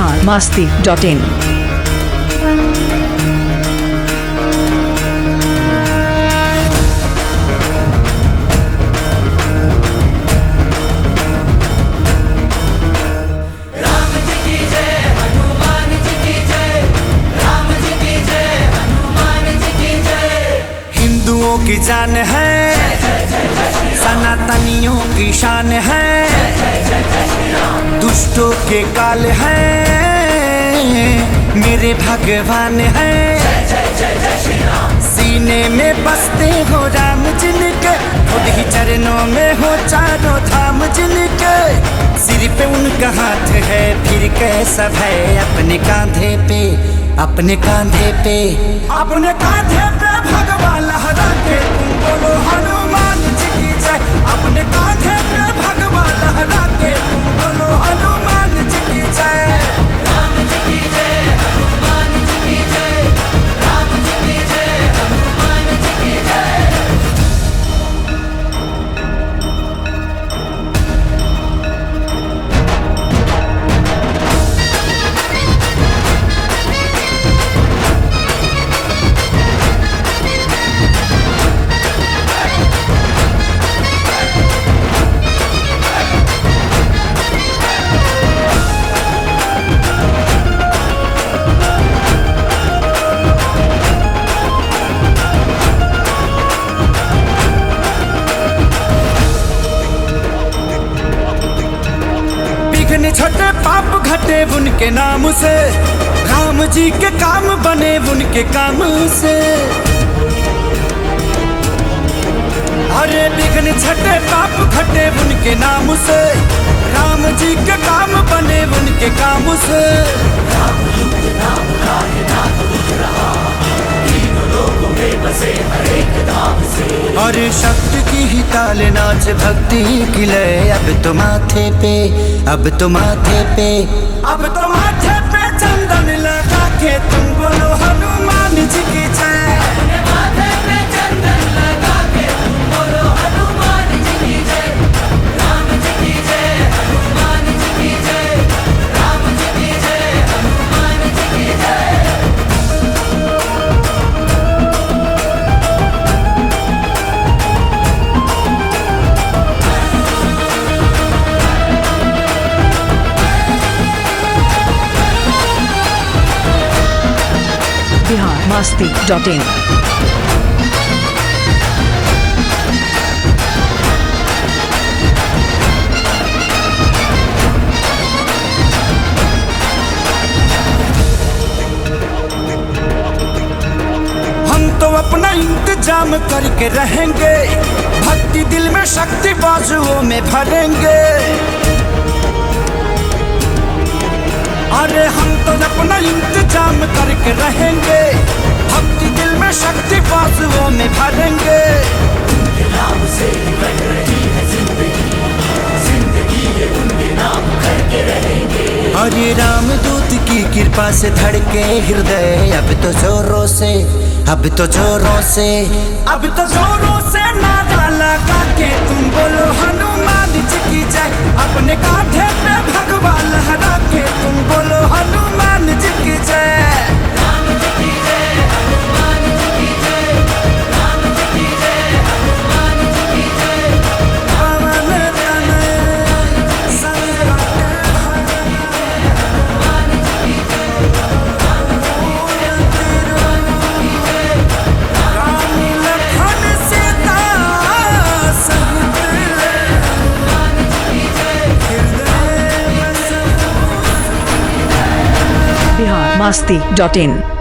biharmasti.in। हिंदुओं की जान है, सनातनियों की शान है, दुष्टों के काल है, मेरे भगवान है। सीने में बसते हो राम जिनके, खुद ही चरणों में हो चारों धाम जिनके। सिर पे उनका हाथ है, फिर कैसा भय अपने कांधे पे, अपने कांधे पे, अपने कांधे पे भगवान लहरा के तुम बोलो हनुमान जी की जय। अपने कांधे पे भगवान लहरा के तुम बोलो हनुमान जी की जय। राम जी की जय, हनुमान जी की जय, राम जी की जय, हनुमान जी की जय। विघ्न छठे पाप घटे उनके नाम से, राम जी के काम बने उनके काम से। अरे विघ्न छठे पाप घटे उनके नाम से, राम जी के काम बने उनके काम से। राम दूत नाम कायनात बुझ रहा, तीनों लोकों में बसे हर एक धाम से। और शब्द की ही ताल नाच भक्ति की लय, अब तो माथे पे, अब तो माथे पे, अब तो माथे पे चंदन लगा के तुम बोलो हनुमान जी की जय। अपने माथे पे चंदन लगा के तुम बोलो हनुमान जी की जय। राम जी की जय, हनुमान जी की जय, राम जी की जय, हनुमान जी की जय। biharmasti.in। हम तो अपना इंतजाम करके रहेंगे, भक्ति दिल में शक्ति बाजुओं में भरेंगे। अरे हम तो अपना इंतजाम करके रहेंगे, भक्ति दिल में शक्ति बाजुओं में भरेंगे। उनके नाम से ही बन रही है जिंदगी, जिंदगी ये उनके नाम करके रहेंगे। हरे राम दूत की कृपा से धड़के हृदय, अब तो जोरों से, अब तो जोरों से, अब तो जोरों से नारा लगा के तुम बोलो हनुमान जी की जय। अपने कांधे पे भगवान लहरा के तुम बोलो हनुमान जी की जय। राम जी की जय, हनुमान जी की जय, राम जी की जय, हनुमान जी की जय। पवन तनय संकट हनुमान जी की जय, राम जी की जय, हनुमान जी की जय। राम लखन सीता सहित हनुमान जी की जय। हृदय में सब biharmasti.in।